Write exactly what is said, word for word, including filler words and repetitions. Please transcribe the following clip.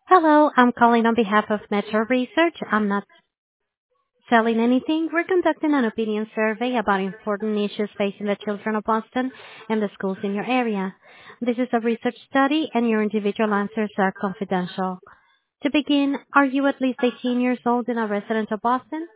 Hello, I'm calling on behalf of Metro Research. I'm not selling anything. We're conducting an opinion survey about important issues facing the children of Boston and the schools in your area. This is a research study and your individual answers are confidential. To begin, are you at least eighteen years old and a resident of Boston?